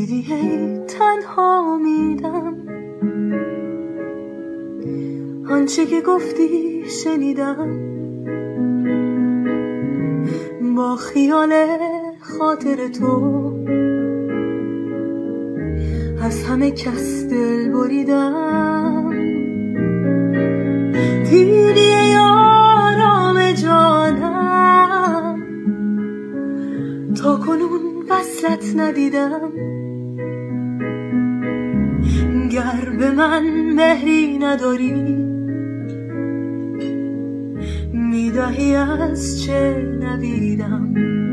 دیگه تنها میدم، آنچه که گفتی شنیدم، با خیال خاطر تو از همه کس دل بریدم. دیدی ای آرام جانم، تا کنون وصلت ندیدم. گر به من مهری نداری، میدهی از چه نویدم.